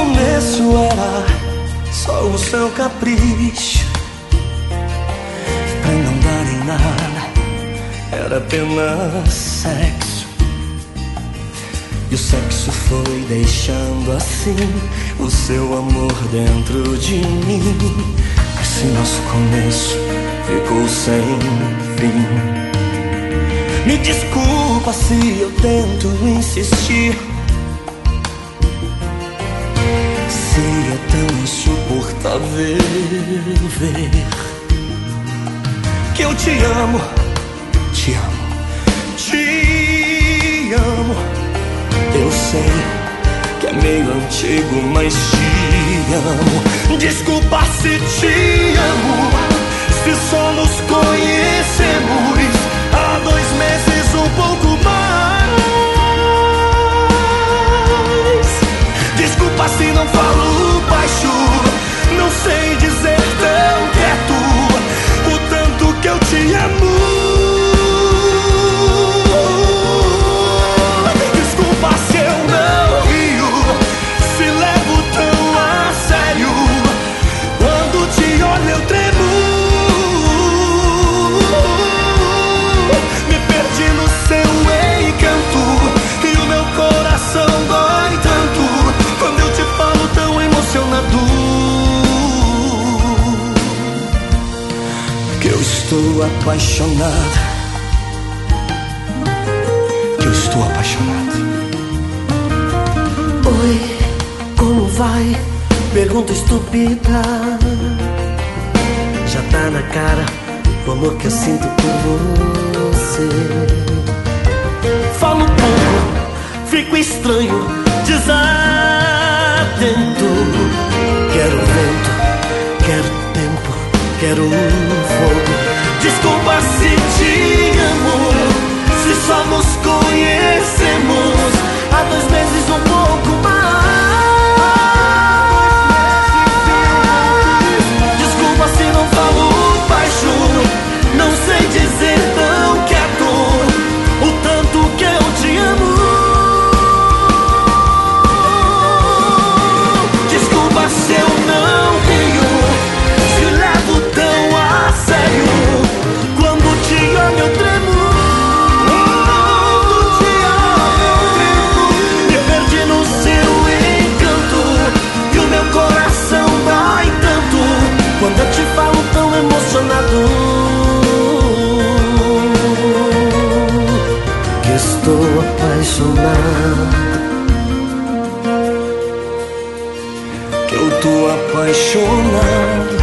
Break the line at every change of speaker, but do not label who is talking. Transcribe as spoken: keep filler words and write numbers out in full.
começo era só o seu capricho, pra não dar em nada, era apenas sexo. E o sexo foi deixando assim o seu amor dentro de mim. Esse nosso começo ficou sem fim. Me desculpa se eu tento insistir, se é tão insuportável ver que eu te amo, te amo, te amo. Eu sei que é meio antigo, mas te amo. Desculpa se te amo, se só nos conhecemos há dois meses, um pouco mais. Desculpa se não falo baixo, não sei dizer tão quieto o tanto que eu te amo. Desculpa se eu não rio, se levo tão a sério. Quando te olho eu tremo, me perdi no seu encanto e o meu coração dói tanto quando eu te falo tão emocionado que eu estou apaixonado, que eu estou apaixonado.
Oi, como vai? Pergunta estúpida. Já tá na cara o amor que eu sinto por você. Falo pouco, fico estranho, desatento. Quero vento, quero tempo, quero fogo. Desculpa se te amo, se só nos conhecemos há dois meses, um pouco mais. Desculpa se não falo baixo, não sei dizer tão quieto o tanto que eu te amo. Desculpa se eu não rio, se levo tão a sério. Quando te amo eu tremo, me perdi no seu encanto e o meu coração dói tanto quando eu te falo tão emocionado que estou apaixonado,
Que eu tô apaixonado.